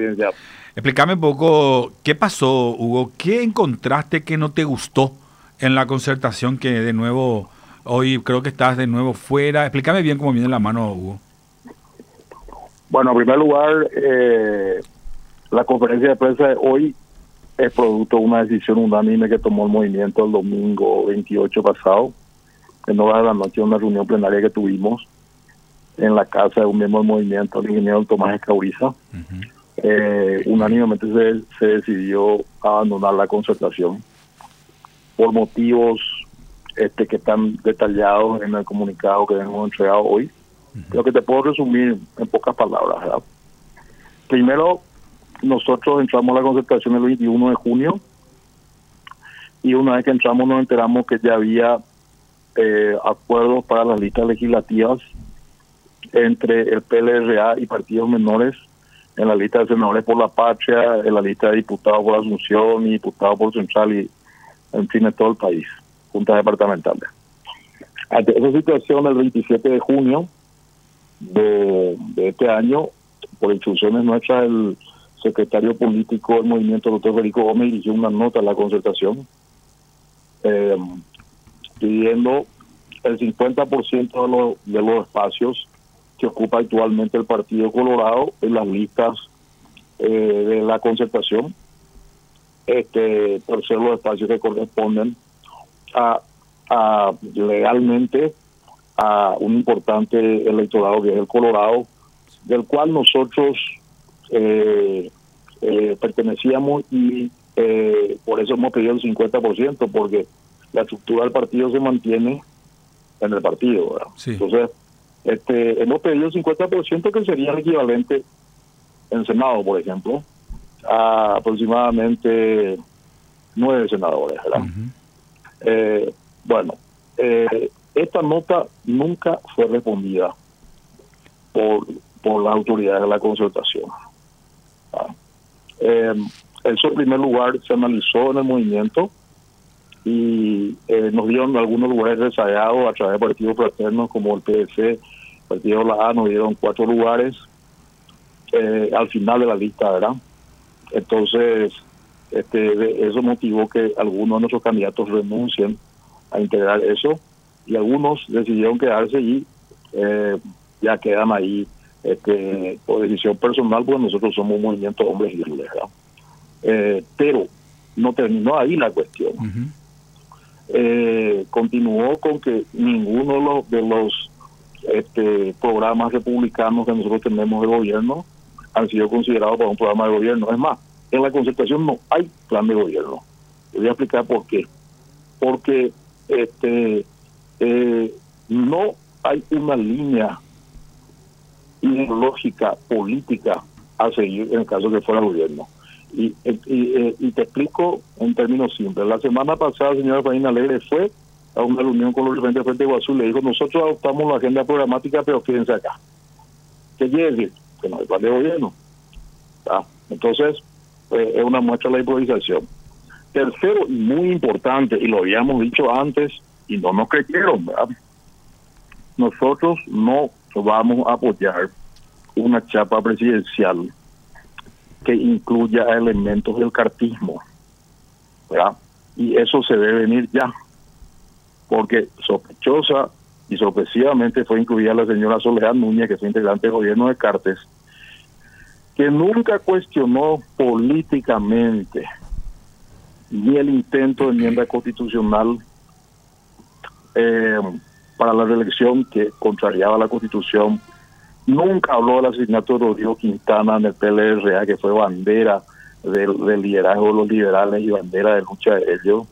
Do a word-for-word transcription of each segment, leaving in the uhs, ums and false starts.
presidencial. Explícame un poco qué pasó, Hugo, qué encontraste que no te gustó en la concertación que de nuevo, hoy creo que estás de nuevo fuera. Explícame bien cómo viene la mano, Hugo. Bueno, en primer lugar, eh, la conferencia de prensa de hoy es producto de una decisión unánime que tomó el movimiento el domingo veintiocho pasado, en horas de la noche, una reunión plenaria que tuvimos en la casa de un miembro del movimiento, el ingeniero Tomás Escauriza. Uh-huh. eh, unánimemente se, se decidió abandonar la concertación por motivos este, que están detallados en el comunicado que hemos entregado hoy. Uh-huh. Lo que te puedo resumir en pocas palabras, ¿verdad? Primero, nosotros entramos a la concertación el veintiuno de junio y una vez que entramos nos enteramos que ya había eh, acuerdos para las listas legislativas entre el P L R A y partidos menores en la lista de senadores por la patria, en la lista de diputados por Asunción y diputados por Central y en fin en todo el país, juntas departamentales. Ante esa situación, el veintisiete de junio de, de este año, por instrucciones nuestras, el secretario político del movimiento, doctor Federico Gómez, dirigió una nota a la concertación eh, pidiendo el cincuenta por ciento de, lo, de los espacios que ocupa actualmente el Partido Colorado en las listas eh, de la concertación, este, por ser los espacios que corresponden a, a legalmente a un importante electorado que es el Colorado, del cual nosotros eh, eh, pertenecíamos y eh, por eso hemos pedido el cincuenta por ciento, porque la estructura del partido se mantiene en el partido, ¿verdad? Sí. Entonces, este, hemos pedido el cincuenta por ciento, que sería el equivalente en Senado, por ejemplo, a aproximadamente nueve senadores, ¿verdad? Uh-huh. Eh, bueno, eh, esta nota nunca fue respondida por, por las autoridades de la concertación. ¿Ah? Eh, eso en primer lugar se analizó en el movimiento y eh, nos dieron algunos lugares rezagados a través de partidos fraternos como el P D C, Partido de la A, nos dieron cuatro lugares eh, al final de la lista, ¿verdad? Entonces, este, eso motivó que algunos de nuestros candidatos renuncien a integrar eso y algunos decidieron quedarse y eh, ya quedan ahí este, por decisión personal, porque nosotros somos un movimiento de hombres libres, ¿verdad? Eh, pero no terminó ahí la cuestión. Uh-huh. Eh, continuó con que ninguno de los, de los este, programas republicanos que nosotros tenemos de gobierno han sido considerados para un programa de gobierno. Es más, en la concertación no hay plan de gobierno. Les voy a explicar por qué. Porque este eh, no hay una línea ideológica, política a seguir en el caso que fuera gobierno. Y, y, y, y te explico en términos simples. La semana pasada, la señora Faina Alegre fue a una reunión con los representantes de Frente Iguazú y le dijo: nosotros adoptamos la agenda programática, pero quédense acá. ¿Qué quiere decir? Que no hay plan de gobierno. ¿Ah? Entonces, eh, es una muestra de la improvisación. Tercero, y muy importante, y lo habíamos dicho antes, y no nos creyeron, ¿verdad? Nosotros no vamos a apoyar una chapa presidencial que incluya elementos del cartismo, ¿verdad? Y eso se debe venir ya, porque sospechosa y sorpresivamente fue incluida la señora Soledad Núñez, que es integrante del gobierno de Cartes, que nunca cuestionó políticamente ni el intento de enmienda constitucional eh, para la reelección que contrariaba la Constitución. Nunca habló del asesinato de Rodrigo Quintana en el P L R A, que fue bandera del, del liderazgo de los liberales y bandera de lucha de ellos.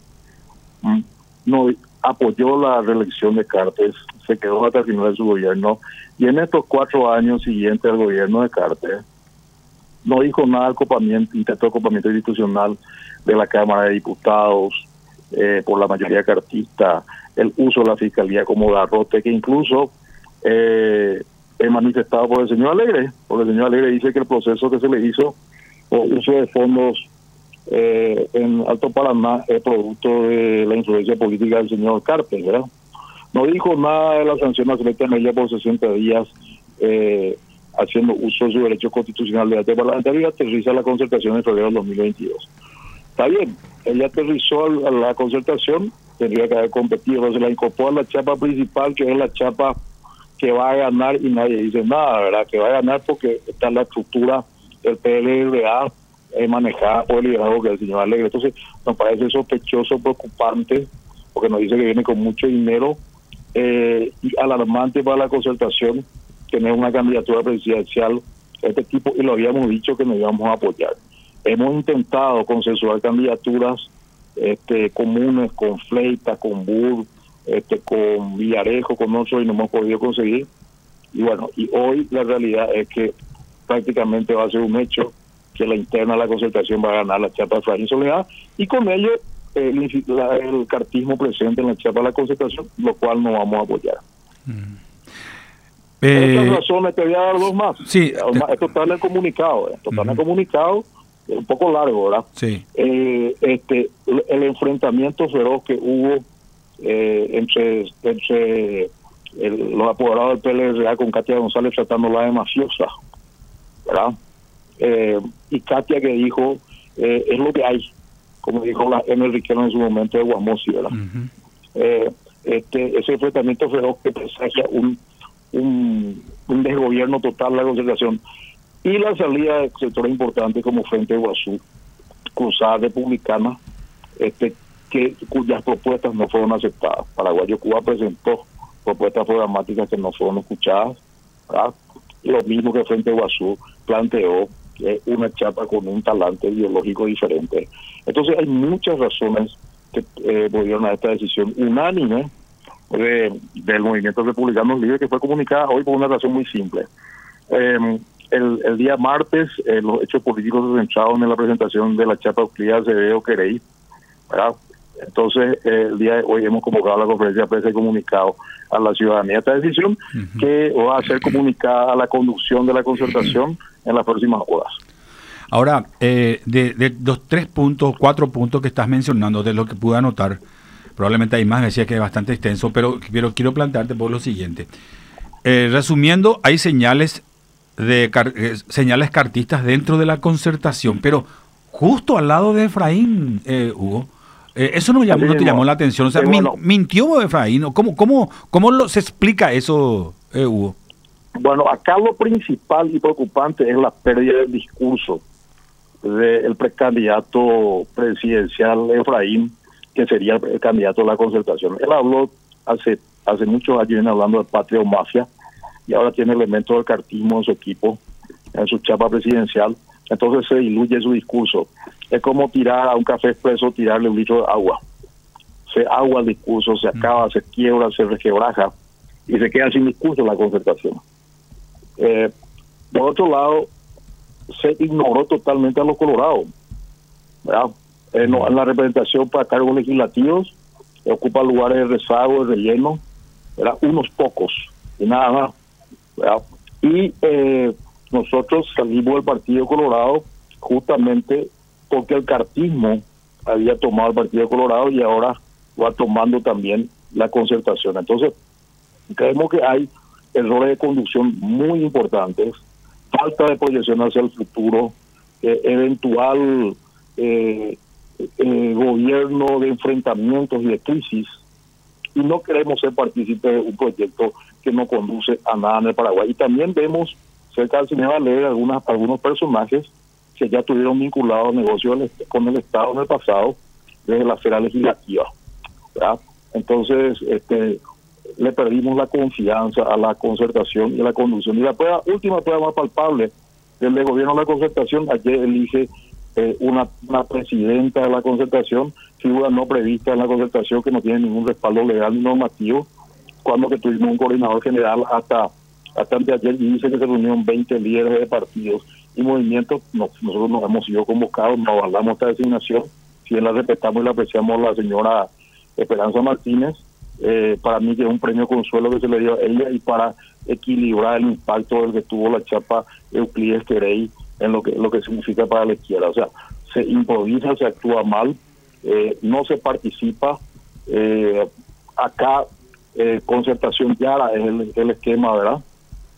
No apoyó la reelección de Cartes, se quedó hasta el final de su gobierno, y en estos cuatro años siguientes al gobierno de Cartes no dijo nada del copamiento, intento de copamiento institucional de la Cámara de Diputados eh, por la mayoría cartista, el uso de la Fiscalía como garrote, que incluso eh, es manifestado por el señor Alegre, porque el señor Alegre dice que el proceso que se le hizo por uso de fondos eh, en Alto Paraná es producto de la influencia política del señor Cartes, ¿verdad? No dijo nada de la sanción a Celeste Mella por sesenta días eh, haciendo uso de su derecho constitucional de debate parlamentario y aterriza la concertación en febrero del dos mil veintidós. Está bien, ella aterrizó a la concertación, tendría que haber competido, pero se la incorporó a la chapa principal, que es la chapa que va a ganar, y nadie dice nada, ¿verdad? Que va a ganar porque está en la estructura del P L R A eh, manejada por el liderazgo que es el señor Alegre. Entonces, nos parece sospechoso, preocupante, porque nos dice que viene con mucho dinero, eh, y alarmante para la concertación tener una candidatura presidencial de este tipo, y lo habíamos dicho que nos íbamos a apoyar. Hemos intentado consensuar candidaturas este, comunes con Fleitas, con Burr, este, con Villarejo, con nosotros, y no hemos podido conseguir. Y bueno, y hoy la realidad es que prácticamente va a ser un hecho que la interna de la concertación va a ganar la chapa de Efraín Soledad, y con ello eh, el, la, el cartismo presente en la chapa de la concertación, lo cual no vamos a apoyar. Mm. Eh, Por estas razones te voy a dar dos más. Sí, te... Esto está en el comunicado, esto está uh-huh. en el comunicado, es un poco largo, ¿verdad? Sí. Eh, este, el, el enfrentamiento feroz que hubo eh, entre, entre el, los apoderados del P L R A con Katia González tratándola de mafiosa, ¿verdad? Eh, y Katia que dijo, eh, es lo que hay, como dijo la Enel Riquelme en su momento de Guamosi, ¿verdad? Uh-huh. eh, este, ese enfrentamiento feroz que presagia un, un, un desgobierno total de la concertación, y la salida de sectores importantes como Frente de Iguazú, Cruzada Republicana, este, que cuyas propuestas no fueron aceptadas. Paraguayo Cuba presentó propuestas programáticas que no fueron escuchadas, ¿verdad? Y lo mismo que Frente de Iguazú planteó eh, una chapa con un talante ideológico diferente. Entonces hay muchas razones que eh, volvieron a esta decisión unánime de, del Movimiento Republicano Libre, que fue comunicada hoy por una razón muy simple. Eh, El, el día martes, eh, los hechos políticos se centraron en la presentación de la chapa Euclid Acevedo Querey, ¿verdad? Entonces, eh, el día de hoy hemos convocado a la conferencia de prensa y comunicado a la ciudadanía esta decisión, uh-huh. que va a ser comunicada a la conducción de la concertación en las próximas horas. Ahora, eh, de, de los tres puntos, cuatro puntos que estás mencionando, de lo que pude anotar, probablemente hay más, me decía que es bastante extenso, pero, pero quiero plantearte por lo siguiente. Eh, resumiendo, hay señales de car- eh, señales cartistas dentro de la concertación, pero justo al lado de Efraín, eh, Hugo, eh, eso no, llamó, no te llamó la atención, o sea, min- bueno, mintió Efraín, ¿cómo, cómo, cómo lo, se explica eso, eh, Hugo? Bueno, acá lo principal y preocupante es la pérdida del discurso del precandidato presidencial Efraín, que sería el candidato de la concertación. Él habló hace, hace muchos años, viene hablando de patria o mafia, y ahora tiene elementos del cartismo en su equipo, en su chapa presidencial. Entonces se diluye su discurso. Es como tirar a un café expreso, tirarle un litro de agua. Se agua el discurso, se acaba, se quiebra, se resquebraja, y se queda sin discurso la concertación. Eh, por otro lado, se ignoró totalmente a los colorados, ¿verdad? Eh, no, en la representación para cargos legislativos, ocupa lugares de rezago, de relleno, ¿verdad? Unos pocos, y nada más. ¿verdad? Y eh, nosotros salimos del Partido Colorado justamente porque el cartismo había tomado el Partido Colorado y ahora va tomando también la concertación. Entonces, creemos que hay errores de conducción muy importantes, falta de proyección hacia el futuro, eh, eventual eh, eh, gobierno de enfrentamientos y de crisis, y no queremos ser partícipes de un proyecto que no conduce a nada en el Paraguay. Y también vemos cerca del señor Alegre algunas, algunos personajes que ya tuvieron vinculados negocios con el Estado en el pasado, desde la esfera legislativa, ¿verdad? Entonces, este, le perdimos la confianza a la concertación y a la conducción. Y la prueba, última prueba más palpable del de gobierno de la concertación, ayer elige eh, una, una presidenta de la concertación, figura no prevista en la concertación, que no tiene ningún respaldo legal ni normativo, cuando que tuvimos un coordinador general hasta hasta anteayer, y dice que se reunieron veinte líderes de partidos y movimientos. No, nosotros nos hemos sido convocados, no avalamos esta designación, si bien la respetamos y la apreciamos a la señora Esperanza Martínez, eh, para mí que es un premio consuelo que se le dio a ella, y para equilibrar el impacto del que tuvo la chapa Euclides Querey en lo que lo que significa para la izquierda. O sea, se improvisa, se actúa mal, eh, no se participa. Eh, acá eh, concertación clara es el, el esquema, ¿verdad?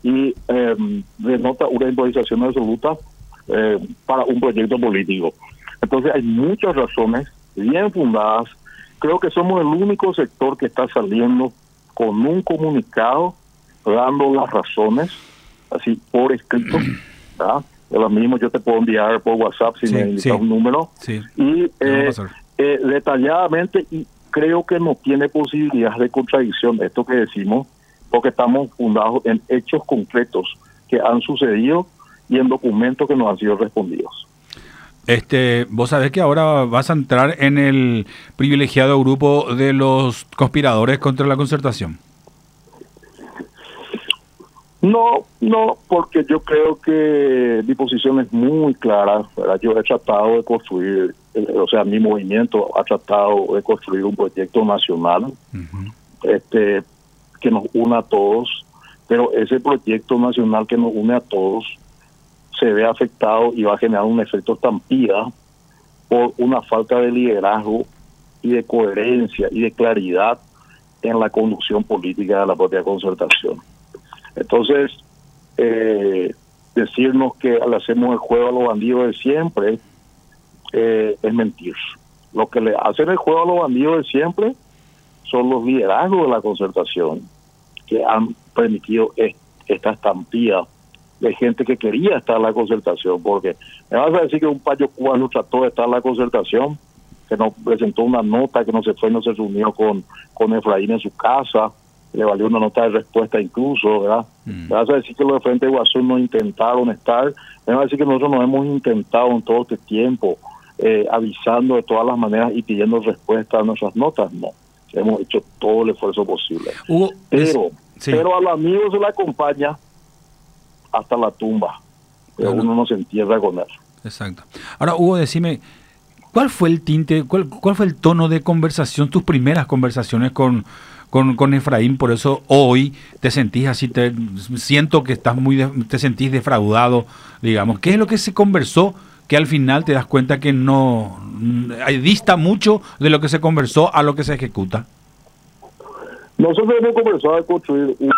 y eh, denota una improvisación absoluta eh, para un proyecto político. Entonces hay muchas razones bien fundadas. Creo que somos el único sector que está saliendo con un comunicado dando las razones, así por escrito, ¿verdad? De lo mismo yo te puedo enviar por WhatsApp si sí, me indicas sí. un número. Sí. Y eh, eh, detalladamente, y creo que no tiene posibilidad de contradicción esto que decimos, porque estamos fundados en hechos concretos que han sucedido y en documentos que nos han sido respondidos. Este, vos sabés que ahora vas a entrar en el privilegiado grupo de los conspiradores contra la concertación. No, no, porque yo creo que mi posición es muy clara, ¿verdad? Yo he tratado de construir, eh, o sea, mi movimiento ha tratado de construir un proyecto nacional uh-huh. este, que nos una a todos, pero ese proyecto nacional que nos une a todos se ve afectado y va a generar un efecto estampida por una falta de liderazgo y de coherencia y de claridad en la conducción política de la propia concertación. Entonces, eh, decirnos que le hacemos el juego a los bandidos de siempre eh, es mentir. Lo que le hacen el juego a los bandidos de siempre son los liderazgos de la concertación que han permitido est- esta estampida de gente que quería estar en la concertación, porque me vas a decir que un payo cubano trató de estar en la concertación, que nos presentó una nota, que no se fue, no se reunió con, con Efraín en su casa, le valió una nota de respuesta incluso, ¿verdad? Mm. Me vas a decir que los de Frente de Guasú no intentaron estar, me vas a decir que nosotros nos hemos intentado en todo este tiempo, eh, avisando de todas las maneras y pidiendo respuesta a nuestras notas, no. Hemos hecho todo el esfuerzo posible. Hugo, pero, sí. pero a los amigos se le acompaña hasta la tumba, pero claro. Uno no se entierra con él. Exacto. Ahora, Hugo, decime, ¿cuál fue el tinte, cuál, cuál fue el tono de conversación, tus primeras conversaciones con, con, con Efraín? Por eso hoy te sentís así, te siento que estás muy, de, te sentís defraudado, digamos. ¿Qué es lo que se conversó que al final te das cuenta que no, dista mucho de lo que se conversó a lo que se ejecuta? Nosotros hemos conversado de construir un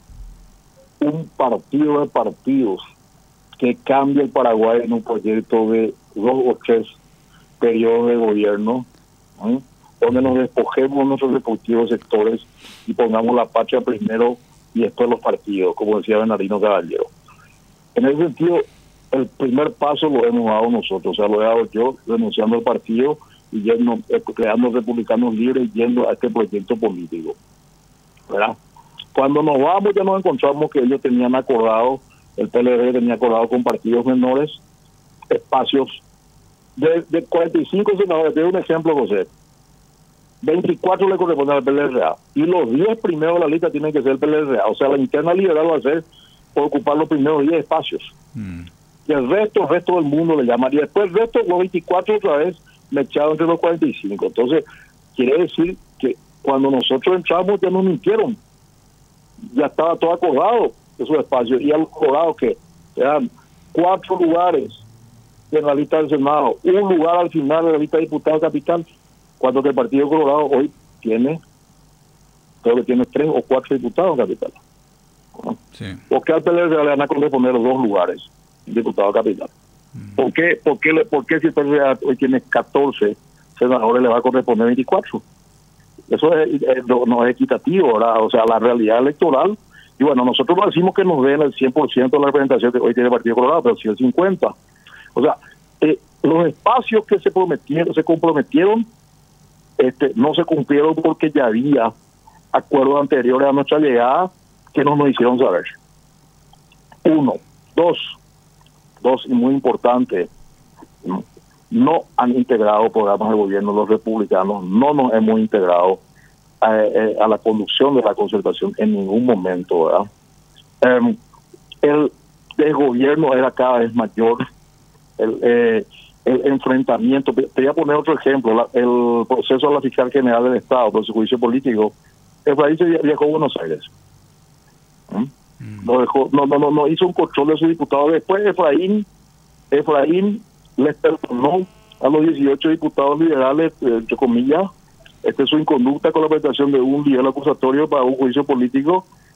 un partido de partidos que cambie el Paraguay en un proyecto de dos o tres periodos de gobierno, ¿eh? donde nos despojemos nuestros respectivos sectores y pongamos la patria primero y después los partidos, como decía Bernardino Caballero. En ese sentido, el primer paso lo hemos dado nosotros, o sea, lo he dado yo renunciando al partido y yendo, creando republicanos libres yendo a este proyecto político, ¿verdad? Cuando nos vamos ya nos encontramos que ellos tenían acordado, el P L D tenía acordado con partidos menores, espacios de, de cuarenta y cinco senadores. Te doy un ejemplo, José. veinticuatro le corresponden al P L R A y los diez primeros de la lista tienen que ser el P L R A. O sea, la interna liberal va a ser por ocupar los primeros diez espacios. Mm. Y el resto, el resto del mundo le llamaría. Después el resto, los veinticuatro otra vez, mechados entre los cuarenta y cinco. Entonces, quiere decir que cuando nosotros entramos ya nos mintieron. Ya estaba todo acordado esos espacios y acordado que eran cuatro lugares en la lista del Senado, un lugar al final de la lista de diputados capital, cuando el Partido Colorado hoy tiene, creo que tiene tres o cuatro diputados capital. ¿No? Sí. ¿Por qué al P L R A le van a corresponder los dos lugares diputados capital? Mm. ¿Por qué, por qué, por qué si el P L R A hoy tiene catorce senadores le va a corresponder veinticuatro? Eso es, es, no es equitativo, ¿verdad? O sea, la realidad electoral, y bueno, nosotros no decimos que nos den el cien por ciento de la representación que hoy tiene el Partido Colorado, pero sí el cincuenta por ciento. O sea, eh, los espacios que se prometieron, se comprometieron, este, no se cumplieron porque ya había acuerdos anteriores a nuestra llegada que no nos hicieron saber. Uno. Dos. Dos, y muy importante, ¿no? No han integrado programas de gobierno los republicanos, no nos hemos integrado a, a la conducción de la concertación en ningún momento, ¿verdad? Um, el desgobierno era cada vez mayor, el, eh, el enfrentamiento. Te voy a poner otro ejemplo, la, el proceso de la fiscal general del Estado, por su juicio político. Efraín se viajó a Buenos Aires. ¿Mm? Mm. No, dejó, no, no, no, no hizo un control de sus diputados. Después Efraín, Efraín les perdonó a los dieciocho diputados liberales, eh, entre comillas, este, su inconducta con la presentación de un nivel acusatorio para un juicio político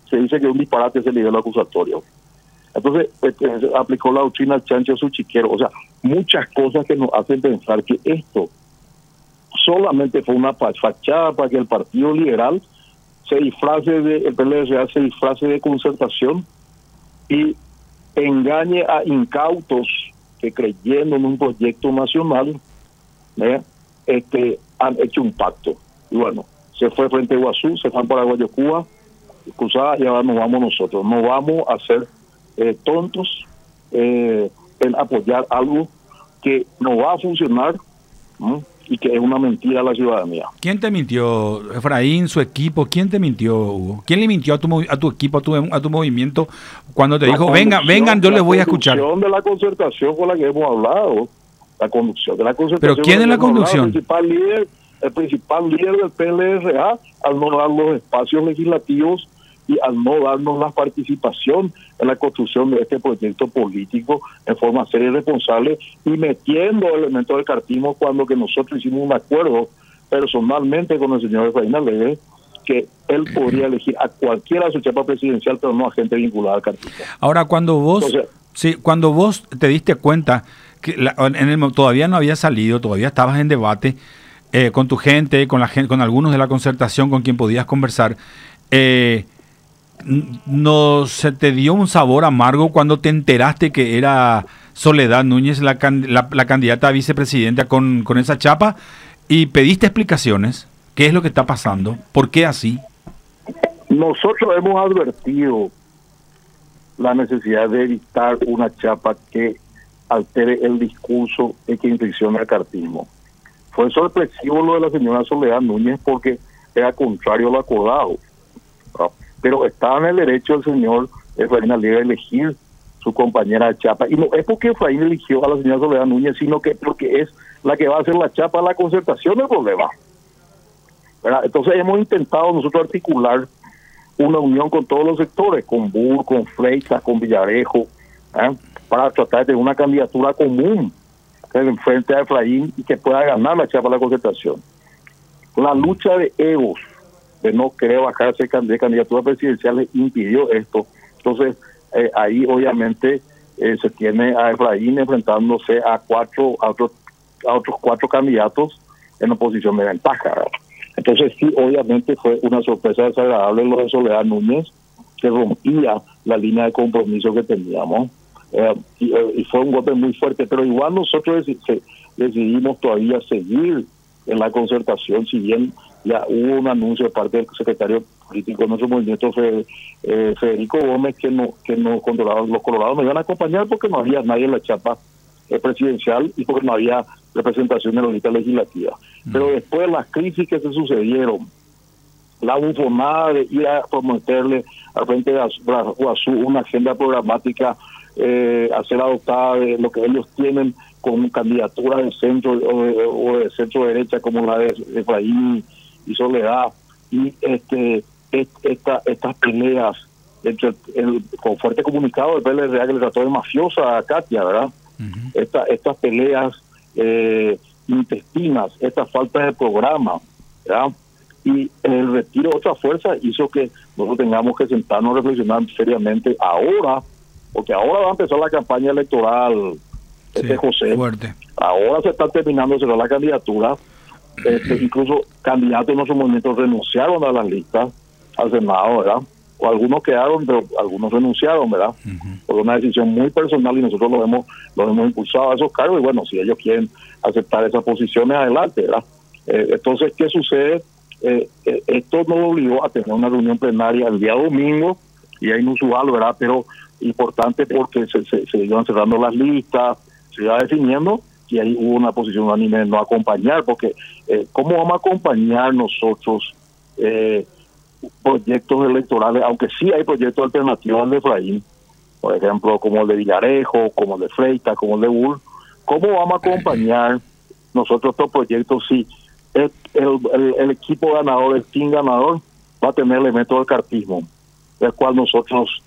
se dice que un disparate es el nivel acusatorio. Entonces, pues, aplicó la doctrina chancho a su chiquero. O sea, muchas cosas que nos hacen pensar que esto solamente fue una fachada para que el Partido Liberal se disfrace de, el P L R A se disfrace de concertación y engañe a incautos que, creyendo en un proyecto nacional, ¿eh? este han hecho un pacto. Y bueno, se fue frente a Iguazú, se fue para Guayacuba, cruzada, y ahora nos vamos nosotros. No vamos a ser eh, tontos eh, en apoyar algo que no va a funcionar, ¿no? Y que es una mentira a la ciudadanía. ¿Quién te mintió, Efraín, su equipo? ¿Quién te mintió, Hugo? ¿Quién le mintió a tu a tu equipo, a tu, a tu movimiento, cuando te la dijo, vengan, vengan, yo les voy a escuchar? La conducción de la concertación con la que hemos hablado, la conducción de la concertación. ¿Pero quién es la conducción? El principal líder, el principal líder del P L R A, al no dar los espacios legislativos y al no darnos la participación en la construcción de este proyecto político en forma seria y responsable, y metiendo elementos del cartismo cuando que nosotros hicimos un acuerdo personalmente con el señor Efraín Alegre, que él podría elegir a cualquiera de su chapa presidencial, pero no a gente vinculada al cartismo. Ahora, cuando vos, Entonces, sí, cuando vos te diste cuenta que la, en el, todavía no había salido, todavía estabas en debate eh, con tu gente, con la gente, con algunos de la concertación con quien podías conversar, eh, ¿no se te dio un sabor amargo cuando te enteraste que era Soledad Núñez la, la, la candidata a vicepresidenta con, con esa chapa, y pediste explicaciones? ¿Qué es lo que está pasando? ¿Por qué así? Nosotros hemos advertido la necesidad de evitar una chapa que altere el discurso y que inflexione el cartismo. Fue sorpresivo lo de la señora Soledad Núñez porque era contrario a lo acordado, ¿no? Pero estaba en el derecho del señor Efraín Alegre a elegir su compañera de chapa. Y no es porque Efraín eligió a la señora Soledad Núñez, sino que porque es la que va a hacer la chapa a la concertación del problema, ¿verdad? Entonces hemos intentado nosotros articular una unión con todos los sectores, con B U R, con Freitas, con Villarejo, ¿eh? para tratar de tener una candidatura común que enfrente a Efraín y que pueda ganar la chapa a la concertación. La lucha de egos, de no querer bajarse de candidatura presidencial, impidió esto. Entonces, eh, ahí obviamente eh, se tiene a Efraín enfrentándose a cuatro a otros, a otros cuatro candidatos en oposición de ventaja, ¿verdad? Entonces, sí, obviamente fue una sorpresa desagradable lo de Soledad Núñez, que rompía la línea de compromiso que teníamos. Eh, y, eh, y fue un golpe muy fuerte, pero igual nosotros dec- decidimos todavía seguir en la concertación, si bien ya hubo un anuncio de parte del secretario político de nuestro movimiento, Fe, eh, Federico Gómez, que no que no controlaban, los colorados nos iban a acompañar porque no había nadie en la chapa eh, presidencial y porque no había representación de la lista legislativa. Mm. Pero después de las crisis que se sucedieron, la bufonada de ir a prometerle al frente de Guazú una agenda programática eh, a ser adoptada de lo que ellos tienen con candidaturas de centro o de, o de centro derecha como la de Efraín y Soledad, y este et, esta, estas peleas entre el, con fuerte comunicado del P L R A que le trató de mafiosa a Katia, ¿verdad? Uh-huh. Esta, estas peleas eh, intestinas, estas faltas de programa, ¿verdad? Y el retiro de otra fuerza hizo que nosotros tengamos que sentarnos a reflexionar seriamente ahora, porque ahora va a empezar la campaña electoral, este sí, José. Fuerte. Ahora se está terminando de cerrar la candidatura. Este, incluso candidatos en nuestro movimiento renunciaron a las listas al Senado, ¿verdad? O algunos quedaron, pero algunos renunciaron, ¿verdad? Uh-huh. Por una decisión muy personal, y nosotros lo hemos, lo hemos impulsado a esos cargos, y bueno, si ellos quieren aceptar esas posiciones, adelante, ¿verdad? Eh, entonces, ¿qué sucede? Eh, eh, esto nos obligó a tener una reunión plenaria el día domingo, y es inusual, ¿verdad? Pero importante porque se, se, se iban cerrando las listas, se iba definiendo, y ahí hubo una posición unánime de no acompañar, porque eh, ¿cómo vamos a acompañar nosotros eh, proyectos electorales, aunque sí hay proyectos alternativos al de Efraín, por ejemplo, como el de Villarejo, como el de Freitas, como el de B U R? ¿Cómo vamos a acompañar nosotros estos proyectos si el, el, el, el equipo ganador, el team ganador, va a tener elementos del cartismo, del cual nosotros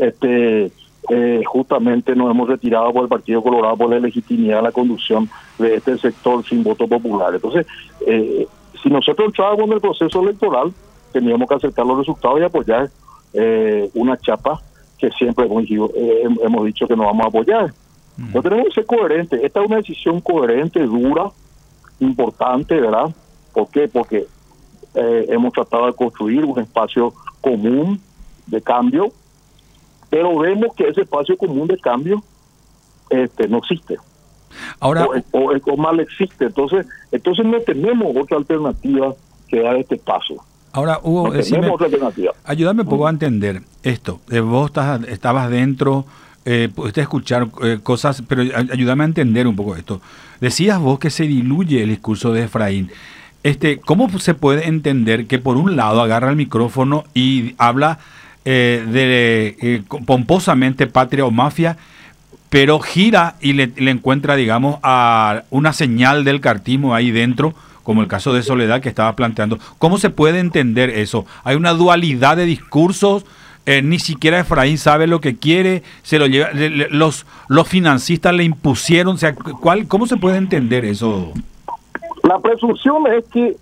este Eh, justamente nos hemos retirado por el Partido Colorado por la legitimidad de la conducción de este sector sin voto popular? Entonces, eh, si nosotros entrábamos en el proceso electoral, teníamos que aceptar los resultados y apoyar eh, una chapa que siempre hemos, eh, hemos dicho que nos vamos a apoyar. Mm. No tenemos que ser coherentes. Esta es una decisión coherente, dura, importante, ¿verdad? ¿Por qué? Porque eh, hemos tratado de construir un espacio común de cambio, pero vemos que ese espacio común de cambio este, no existe. Ahora, o, o, o mal existe. Entonces, entonces no tenemos otra alternativa que dar este paso. Ahora, Hugo, no decime, tenemos otra alternativa. Ayúdame un poco a entender esto. Eh, vos estás, estabas dentro, eh, pudiste escuchar eh, cosas, pero ayúdame a entender un poco esto. Decías vos que se diluye el discurso de Efraín. Este, ¿cómo se puede entender que por un lado agarra el micrófono y habla eh, de eh, pomposamente patria o mafia, pero gira y le, le encuentra, digamos, a una señal del cartismo ahí dentro, como el caso de Soledad que estaba planteando? ¿Cómo se puede entender eso? Hay una dualidad de discursos, eh, ni siquiera Efraín sabe lo que quiere, se lo lleva, le, le, los, los financistas le impusieron, o sea, ¿cuál, ¿cómo se puede entender eso? La presunción es que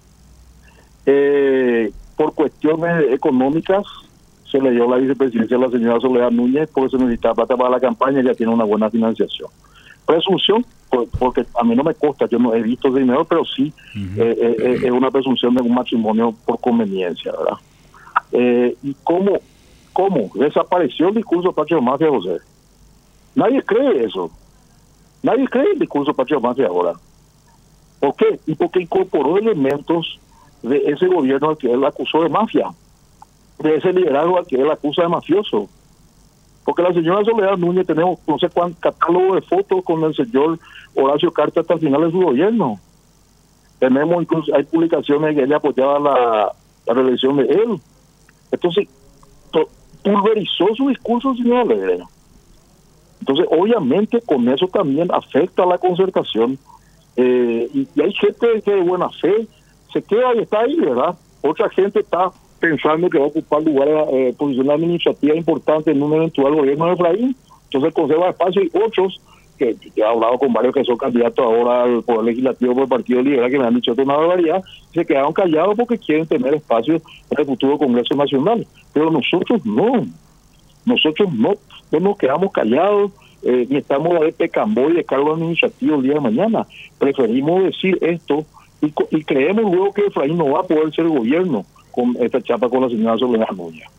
eh, por cuestiones económicas se le dio la vicepresidencia a la señora Soledad Núñez porque se necesitaba plata para la campaña y ya tiene una buena financiación. Presunción, porque a mí no me consta, yo no he visto ese dinero, pero sí uh-huh. eh, eh, es una presunción de un matrimonio por conveniencia, ¿verdad? Eh, ¿Y cómo, cómo desapareció el discurso Patria Mafia, José? Nadie cree eso. Nadie cree el discurso Patria Mafia ahora. ¿Por qué? Y porque incorporó elementos de ese gobierno al que él acusó de mafia, de ese liderazgo al que él acusa de mafioso. Porque la señora Soledad Núñez, tenemos no sé cuánto catálogo de fotos con el señor Horacio Cartes hasta el final de su gobierno. Tenemos incluso, hay publicaciones que ella apoyaba la, la reelección de él. Entonces, to, pulverizó su discurso, señor Alegre. Entonces, obviamente, con eso también afecta a la concertación. Eh, y, y hay gente que de buena fe se queda y está ahí, ¿verdad? Otra gente está pensando que va a ocupar lugares, eh, posiciones administrativas importantes en un eventual gobierno de Efraín. Entonces conserva espacio, y otros que, que he hablado con varios que son candidatos ahora al Poder Legislativo por el Partido Liberal, que me han dicho toda una barbaridad, se quedaron callados porque quieren tener espacio en el futuro Congreso Nacional. Pero nosotros no, nosotros no, no nos quedamos callados, eh, ni estamos a ver pecamboy de cargo administrativo el día de mañana. Preferimos decir esto y, y creemos luego que Efraín no va a poder ser gobierno con esta chapa con la señora Soledad Núñez.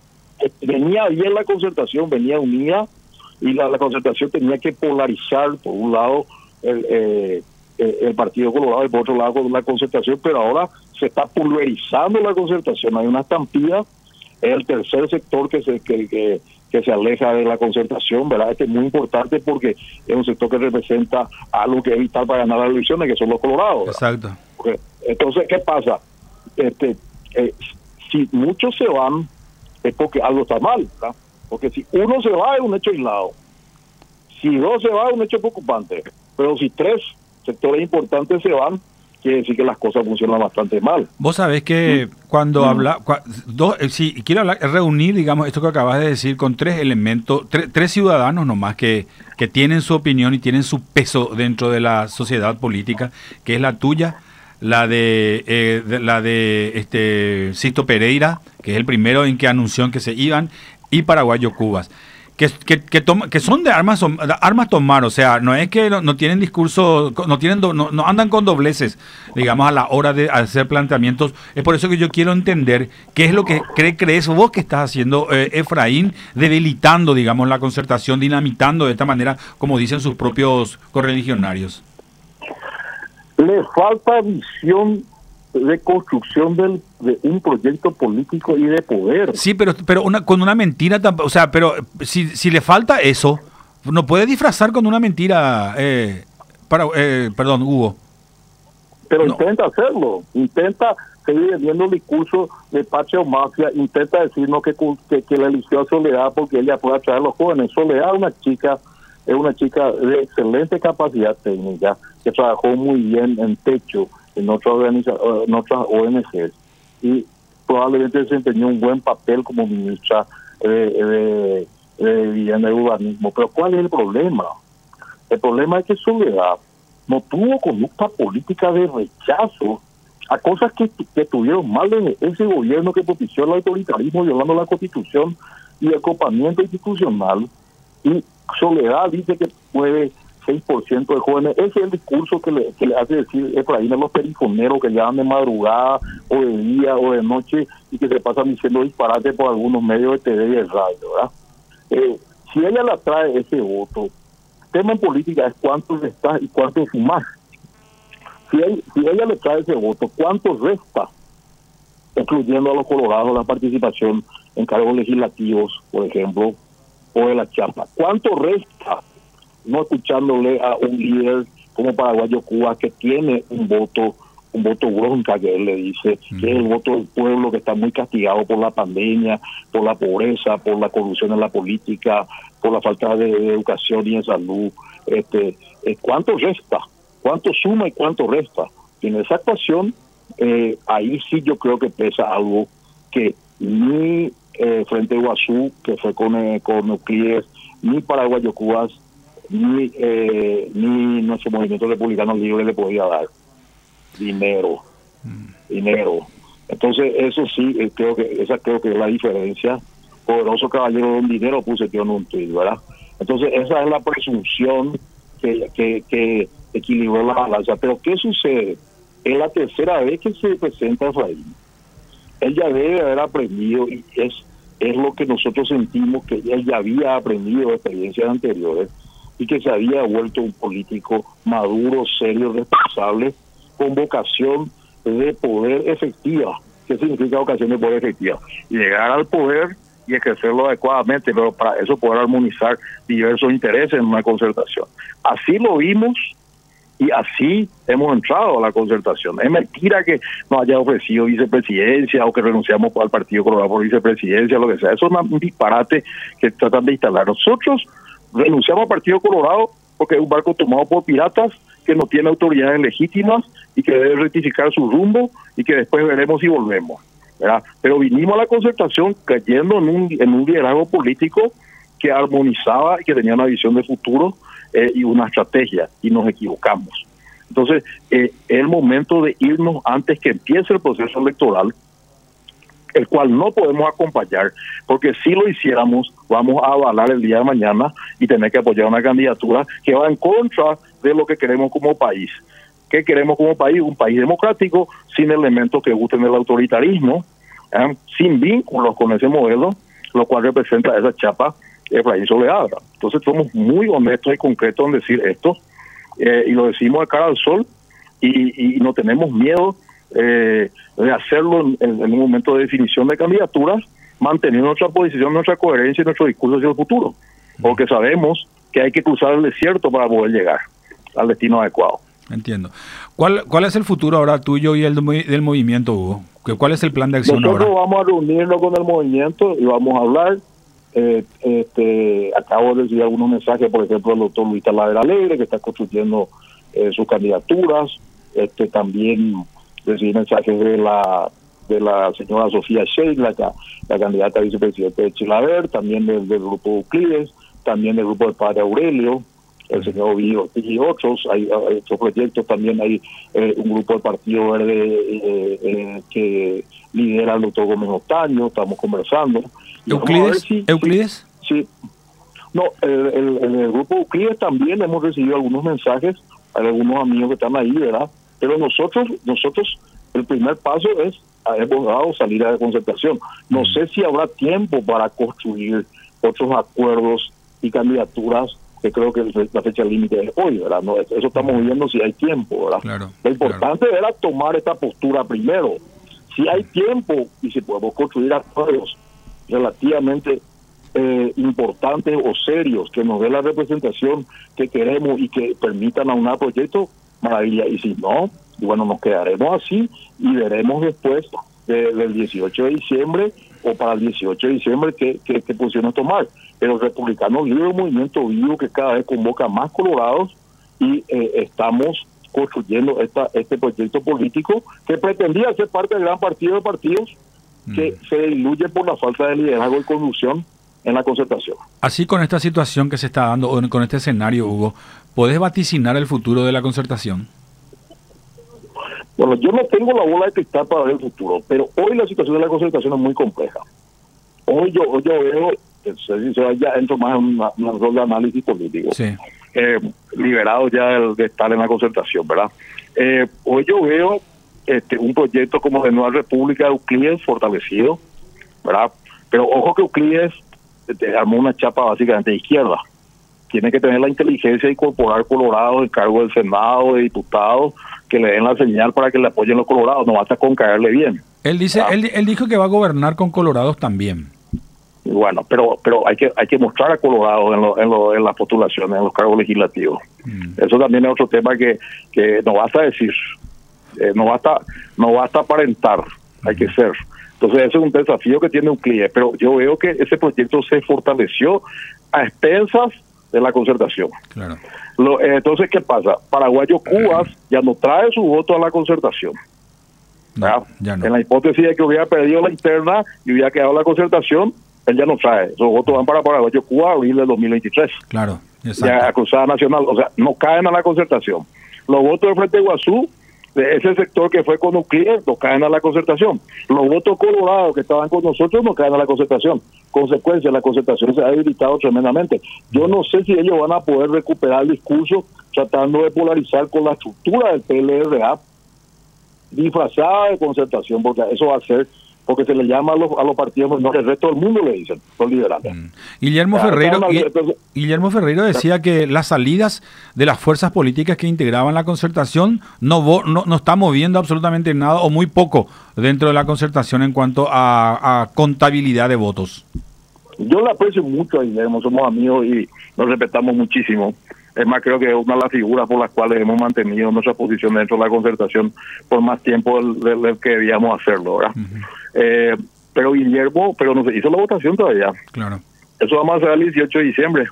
Venía bien la concertación, venía unida, y la, la concertación tenía que polarizar, por un lado el, eh, el Partido Colorado y por otro lado la concertación, pero ahora se está pulverizando la concertación, hay una estampida, es el tercer sector que se que, que, que se aleja de la concertación, ¿verdad? Este es muy importante porque es un sector que representa algo que es vital para ganar las elecciones, que son los colorados, ¿verdad? Exacto. Porque, entonces, ¿qué pasa? Este Eh, si muchos se van es porque algo está mal, ¿verdad? Porque si uno se va es un hecho aislado, si dos se va es un hecho preocupante, pero si tres sectores importantes se van, quiere decir que las cosas funcionan bastante mal. Vos sabés que ¿Mm? cuando ¿Mm? habla, cua, dos, si quiero hablar, reunir, digamos, esto que acabas de decir con tres elementos, tre, tres ciudadanos nomás que, que tienen su opinión y tienen su peso dentro de la sociedad política, que es la tuya, la de, eh, de la de este Sisto Pereira, que es el primero en que anunció que se iban, y Paraguayo Cubas, que que que, toma, que son de armas armas tomar, o sea, no es que no, no tienen discurso, no tienen do, no, no andan con dobleces, digamos, a la hora de hacer planteamientos. Es por eso que yo quiero entender qué es lo que cree, crees vos que estás haciendo, eh, Efraín, debilitando, digamos, la concertación, dinamitando de esta manera, como dicen sus propios correligionarios. Le falta visión de construcción del, de un proyecto político y de poder. Sí, pero pero una, con una mentira, o sea, pero si, si le falta eso, no puede disfrazar con una mentira, eh, para, eh, perdón, Hugo. Pero no. intenta hacerlo, intenta seguir vendiendo el discurso de Patria o Mafia, intenta decirnos que, que, que la eligió a Soledad porque ella puede atraer a los jóvenes. Soledad es una chica, es una chica de excelente capacidad técnica, que trabajó muy bien en techo, en otras organizaciones, en otras O N Ges, y probablemente desempeñó un buen papel como ministra de, de, de Vivienda y Urbanismo. Pero ¿cuál es el problema? El problema es que Soledad no tuvo conducta política de rechazo a cosas que, que estuvieron mal de ese gobierno que propició el autoritarismo violando la Constitución y el copamiento institucional. Y Soledad dice que puede seis por ciento de jóvenes. Ese es el discurso que le, que le hace decir Efraín a los perifoneros que llegan de madrugada o de día o de noche y que se pasan diciendo disparates por algunos medios de T V y de radio, ¿verdad? Eh, si ella la trae ese voto, el tema en política es cuánto resta y cuánto sumar. Si, él, si ella le trae ese voto, ¿cuánto resta? Excluyendo a los colorados la participación en cargos legislativos, por ejemplo, o de la chapa. ¿Cuánto resta no escuchándole a un líder como Paraguayo Cuba que tiene un voto, un voto bronca que él le dice, mm. que es el voto del pueblo que está muy castigado por la pandemia, por la pobreza, por la corrupción en la política, por la falta de, de educación y de salud? Este, eh, ¿Cuánto resta? ¿Cuánto suma y cuánto resta? Y en esa ecuación, eh, ahí sí yo creo que pesa algo que ni eh, Frente Iguazú, que fue con, eh, con Euclides, ni Paraguayo Cubas, ni, eh, ni nuestro movimiento republicano libre le podía dar. Dinero. Mm. Dinero. Entonces, eso sí, eh, creo que esa creo que es la diferencia. Poderoso caballero de un dinero puse yo en un tuit, ¿verdad? Entonces, esa es la presunción que, que, que equilibró la balanza. Pero ¿qué sucede? Es la tercera vez que se presenta Efraín. Él ya debe haber aprendido, y es, es lo que nosotros sentimos, que él ya había aprendido de experiencias anteriores y que se había vuelto un político maduro, serio, responsable, con vocación de poder efectiva. ¿Qué significa vocación de poder efectiva? Llegar al poder y ejercerlo adecuadamente, pero para eso poder armonizar diversos intereses en una concertación. Así lo vimos y así hemos entrado a la concertación. Es mentira que nos haya ofrecido vicepresidencia o que renunciamos al Partido Colorado por vicepresidencia, lo que sea. Eso es un disparate que tratan de instalar. Nosotros renunciamos al Partido Colorado porque es un barco tomado por piratas que no tiene autoridades legítimas y que debe rectificar su rumbo y que después veremos si volvemos, ¿verdad? Pero vinimos a la concertación creyendo en un, en un liderazgo político que armonizaba y que tenía una visión de futuro eh, y una estrategia, y nos equivocamos. Entonces, eh, es el momento de irnos antes que empiece el proceso electoral, el cual no podemos acompañar, porque si lo hiciéramos, vamos a avalar el día de mañana y tener que apoyar una candidatura que va en contra de lo que queremos como país. ¿Qué queremos como país? Un país democrático, sin elementos que gusten del autoritarismo, ¿eh? sin vínculos con ese modelo, lo cual representa esa chapa Efraín Soledad. Entonces somos muy honestos y concretos en decir esto, eh, y lo decimos de cara al sol, y, y no tenemos miedo eh, de hacerlo en, en un momento de definición de candidaturas, manteniendo nuestra posición, nuestra coherencia y nuestro discurso hacia el futuro, porque sabemos que hay que cruzar el desierto para poder llegar al destino adecuado. Entiendo. ¿Cuál cuál es el futuro ahora tuyo y el del movimiento, Hugo? ¿Cuál es el plan de acción Nosotros ahora? Vamos a reunirnos con el movimiento y vamos a hablar. Eh, este, acabo de recibir algunos mensajes, por ejemplo, el doctor Luis Talavera Alegre, que está construyendo eh, sus candidaturas. Este, también recibí mensajes de la de la señora Sofía Sheikh, la, la candidata a vicepresidente de Chilaver, también del, del grupo Euclides, también del grupo del padre Aurelio, el señor Ovidio y otros. Hay, hay otros proyectos, también hay eh, un grupo del Partido Verde eh, eh, que lidera el doctor Gómez Otaño, estamos conversando. ¿Euclides? Si, ¿Euclides? Sí. sí. No, el, el, el, el grupo Euclides también hemos recibido algunos mensajes, hay algunos amigos que están ahí, ¿verdad? Pero nosotros, nosotros el primer paso es, hemos dado salir a la concertación. No mm. sé si habrá tiempo para construir otros acuerdos y candidaturas, que creo que la fecha límite es hoy, ¿verdad? No, eso estamos viendo si hay tiempo, ¿verdad? Claro, Lo importante claro. era tomar esta postura primero. Si hay tiempo y si podemos construir acuerdos relativamente eh, importantes o serios que nos dé la representación que queremos y que permitan aunar proyectos, maravilla. Y si no, y bueno, nos quedaremos así y veremos después de, del dieciocho de diciembre o para el dieciocho de diciembre qué, qué, qué posiciones tomar. Pero Republicanos Libre es un movimiento vivo que cada vez convoca más colorados y eh, estamos construyendo esta, este proyecto político que pretendía ser parte del gran partido de partidos que mm. se diluye por la falta de liderazgo y conducción en la concertación. Así, con esta situación que se está dando, o con este escenario, Hugo, ¿podés vaticinar el futuro de la concertación? Bueno, yo no tengo la bola de cristal para ver el futuro, pero hoy la situación de la concertación es muy compleja. Hoy yo, hoy yo veo, se ya entro más en una, una rol de análisis político, Sí. eh, liberado ya de, de estar en la concertación, ¿verdad? Eh, hoy yo veo este un proyecto como de Nueva República de Euclides fortalecido, ¿verdad? Pero ojo que Euclides este, armó una chapa básicamente de izquierda. Tiene que tener la inteligencia de incorporar colorados en cargo del Senado, de diputados, que le den la señal para que le apoyen los colorados, no basta con caerle bien. Él dice, ¿Ah? él, él dijo que va a gobernar con colorados también. Bueno, pero pero hay que hay que mostrar a colorados en, lo, en, lo, en las postulaciones, en los cargos legislativos. Mm. Eso también es otro tema que, que no basta decir, eh, no basta no basta aparentar, mm. hay que ser. Entonces ese es un desafío que tiene Euclides, pero yo veo que ese proyecto se fortaleció a expensas de la concertación. Claro. Lo, eh, entonces, ¿qué pasa? Paraguayo Cubas ya no trae su voto a la concertación. No, ya no. En la hipótesis de que hubiera perdido la interna y hubiera quedado la concertación, él ya no trae. Esos votos van para Paraguayo Cuba a abril del dos mil veintitrés. Claro, exacto. Ya a Cruzada Nacional, o sea, no caen a la concertación. Los votos del Frente Guazú, de ese sector que fue con Euclides, no caen a la concertación. Los votos colorados que estaban con nosotros no caen a la concertación. Consecuencia, la concertación se ha debilitado tremendamente. Yo no sé si ellos van a poder recuperar el discurso tratando de polarizar con la estructura del P L R A disfrazada de concertación, porque eso va a ser, porque se le llama a los, a los partidos menores, el resto del mundo le dicen, los liberales. Mm. Guillermo, Ferreiro, entonces, Guillermo Ferreiro decía que las salidas de las fuerzas políticas que integraban la concertación no, no, no está moviendo absolutamente nada o muy poco dentro de la concertación en cuanto a, a contabilidad de votos. Yo le aprecio mucho a Guillermo, somos amigos y nos respetamos muchísimo. Es más, creo que es una de las figuras por las cuales hemos mantenido nuestra posición dentro de la concertación por más tiempo del, del, del que debíamos hacerlo, ¿verdad? Uh-huh. eh, pero Guillermo, pero no se hizo la votación todavía. Claro. Eso vamos a hacer el dieciocho de diciembre.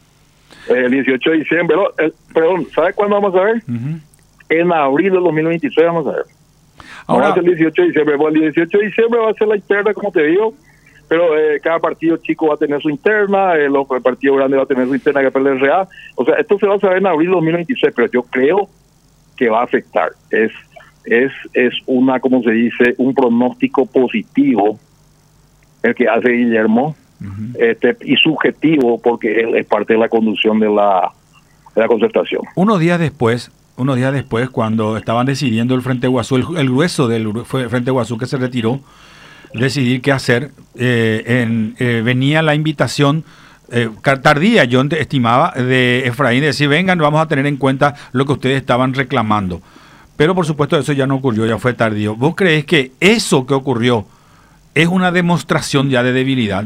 Eh, el dieciocho de diciembre, no, el, perdón, ¿sabe cuándo vamos a ver? Uh-huh. En abril del dos mil veintitrés vamos a ver. Ahora, vamos a hacer el dieciocho de diciembre. Bueno, el dieciocho de diciembre va a ser la interna, como te digo. Pero eh, cada partido chico va a tener su interna, el, el partido grande va a tener su interna, que es el P L R A. O sea, esto se va a saber en abril de dos mil veintiséis, pero yo creo que va a afectar. Es es es una, como se dice, un pronóstico positivo el que hace Guillermo, uh-huh. este y subjetivo, porque él es parte de la conducción de la, de la concertación. Unos días después, unos días después, cuando estaban decidiendo el Frente Guazú, el, el grueso del Frente Guazú que se retiró, decidir qué hacer, eh, en, eh, venía la invitación eh, tardía, yo estimaba, de Efraín, de decir, vengan, vamos a tener en cuenta lo que ustedes estaban reclamando. Pero por supuesto eso ya no ocurrió, ya fue tardío. ¿Vos creés que eso que ocurrió es una demostración ya de debilidad?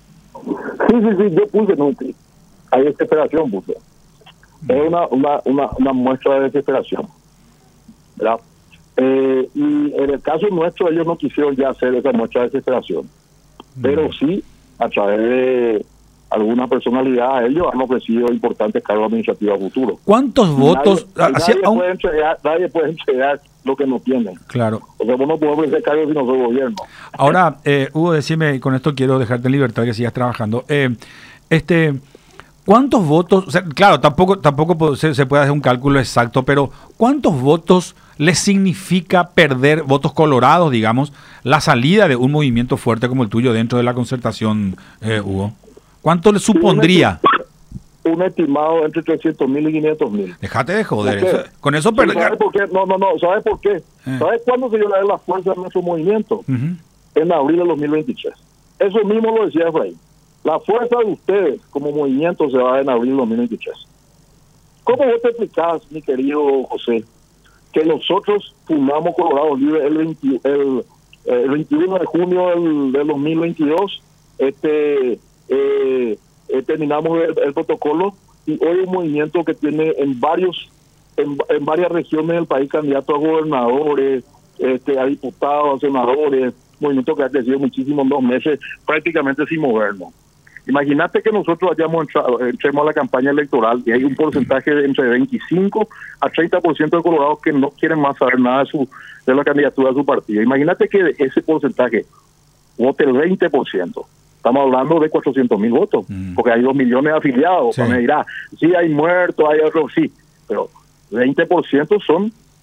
Sí, sí, sí, yo puse, no, hay desesperación, puse. Es una, una, una, una muestra de desesperación, ¿verdad? Eh, y en el caso nuestro ellos no quisieron ya hacer esa muestra de desesperación, mm. pero sí a través de alguna personalidad ellos han ofrecido importantes cargos administrativos a futuro. ¿Cuántos votos? Nadie, nadie, un... puede entregar, nadie puede entregar lo que no tienen. Claro. O sea, vos no podés ofrecer cargos si no sos gobierno. Ahora, eh, Hugo, decime, y con esto quiero dejarte en libertad que sigas trabajando. Eh, este... ¿Cuántos votos? O sea, claro, tampoco tampoco se, se puede hacer un cálculo exacto, pero ¿cuántos votos le significa perder, votos colorados, digamos, la salida de un movimiento fuerte como el tuyo dentro de la concertación, eh, Hugo? ¿Cuánto le supondría? Un, un estimado entre trescientos mil y quinientos mil. Déjate de joder. Eso, con eso perder. ¿Sabes por qué? No, no, no. ¿Sabes por qué? Eh. ¿Sabes cuándo se dio la fuerza de nuestro movimiento? Uh-huh. En abril de dos mil veintitrés. Eso mismo lo decía Efraín. La fuerza de ustedes como movimiento se va en abril de dos mil veintitrés. ¿Cómo vos te explicás, mi querido José, que nosotros fundamos Colorados Libres el, veinte, el, el veintiuno de junio del, del dos mil veintidós, este, eh, eh, terminamos el, el protocolo y hoy un movimiento que tiene en varios en, en varias regiones del país candidatos a gobernadores, este, a diputados, a senadores, movimiento que ha crecido muchísimo en dos meses, prácticamente sin movernos. Imagínate que nosotros hayamos entrado, entremos a la campaña electoral y hay un porcentaje de entre veinticinco a treinta por ciento de colorados que no quieren más saber nada de, su, de la candidatura de su partido. Imagínate que de ese porcentaje vote el veinte por ciento. Estamos hablando de cuatrocientos mil votos, mm. porque hay dos millones de afiliados. Sí. Me dirá, sí hay muertos, hay otros, sí, pero veinte por ciento son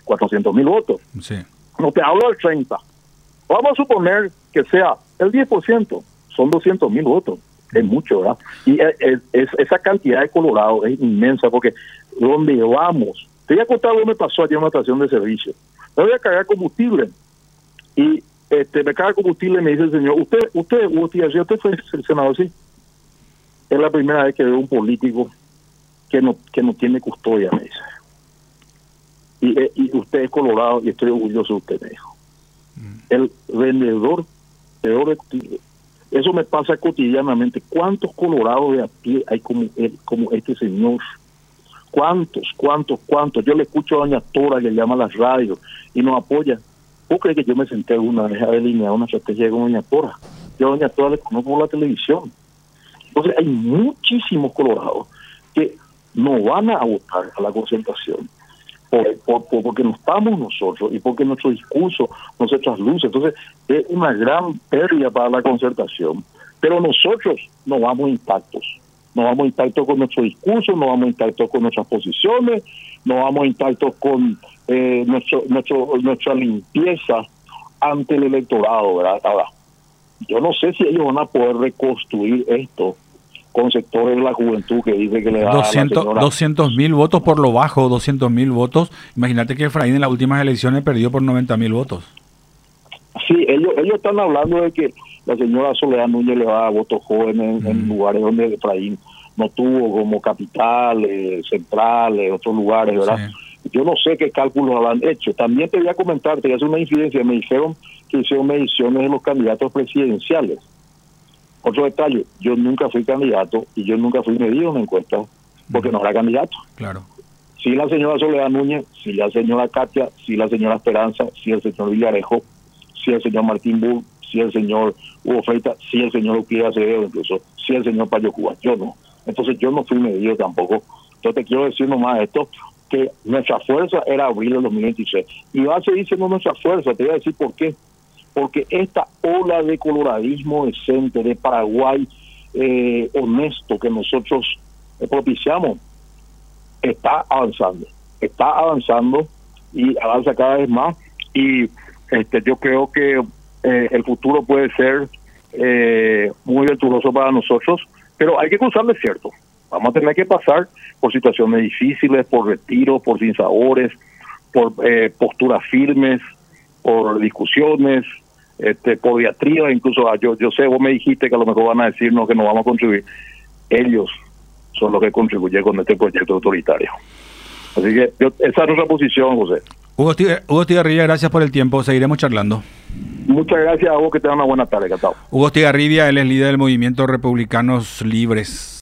cuatrocientos mil votos. Sí. No te hablo del treinta. Vamos a suponer que sea el diez por ciento, son doscientos mil votos. Es mucho, ¿verdad? Y es, es, es, esa cantidad de Colorado es inmensa, porque donde vamos, te voy a contar lo que me pasó allí en una estación de servicio. Me voy a cargar combustible y este, me carga combustible y me dice el señor, usted, usted, usted, usted fue el senador, sí. Es la primera vez que veo un político que no que no tiene custodia, me dice. Y, y usted es Colorado y estoy orgulloso de usted, me dijo. Mm. El vendedor peor de, eso me pasa cotidianamente. ¿Cuántos Colorados de a pie hay como, como este señor? ¿Cuántos, cuántos, cuántos? Yo le escucho a doña Tora que llama a las radios y nos apoya. ¿Vos crees que yo me senté alguna vez a delinear una estrategia con doña Tora? Yo a doña Tora le conozco por la televisión. Entonces hay muchísimos Colorados que no van a votar a la concentración por, por, por, porque no estamos nosotros y porque nuestro discurso no se trasluce. Entonces es una gran pérdida para la concertación. Pero nosotros no vamos intactos. No vamos intactos con nuestro discurso, no vamos intactos con nuestras posiciones, no vamos intactos con eh, nuestro, nuestro, nuestra limpieza ante el electorado, ¿verdad? Ahora, yo no sé si ellos van a poder reconstruir esto con sectores de la juventud que dice que le da doscientos mil votos por lo bajo, doscientos mil votos. Imagínate que Efraín en las últimas elecciones perdió por noventa mil votos. Sí, ellos ellos están hablando de que la señora Soledad Núñez le va a dar votos jóvenes en, mm. en lugares donde Efraín no tuvo, como capitales, centrales, otros lugares, ¿verdad? Sí. Yo no sé qué cálculos habrán hecho. También te voy a comentar, te voy a hacer una incidencia. Me dijeron que hicieron mediciones de los candidatos presidenciales. Otro detalle, yo nunca fui candidato y yo nunca fui medido en una encuesta porque mm. no era candidato. Claro. Sí la señora Soledad Núñez, sí la señora Katia, sí la señora Esperanza, sí el señor Villarejo, sí el señor Martín Bull, sí el señor Hugo Freita, sí el señor Uquía Acevedo, incluso, sí el señor Payo Cuba. Yo no. Entonces yo no fui medido tampoco. Entonces te quiero decir nomás esto, que nuestra fuerza era abril del dos mil veintiséis. Y va a seguir siendo nuestra fuerza, te voy a decir por qué. Porque esta ola de coloradismo decente, de Paraguay eh, honesto que nosotros eh, propiciamos, está avanzando. Está avanzando y avanza cada vez más. Y este yo creo que eh, el futuro puede ser eh, muy virtuoso para nosotros, pero hay que cruzar el desierto. Vamos a tener que pasar por situaciones difíciles, por retiros, por sinsabores, por eh, posturas firmes, por discusiones, este, por diatribas. Incluso yo yo sé, vos me dijiste que a lo mejor van a decirnos que no vamos a contribuir. Ellos son los que contribuyen con este proyecto autoritario. Así que yo, esa es nuestra posición, José. Hugo Estigarribia, gracias por el tiempo. Seguiremos charlando. Muchas gracias a vos, que tengan una buena tarde. Catao. Hugo Estigarribia, él es líder del Movimiento Republicanos Libres.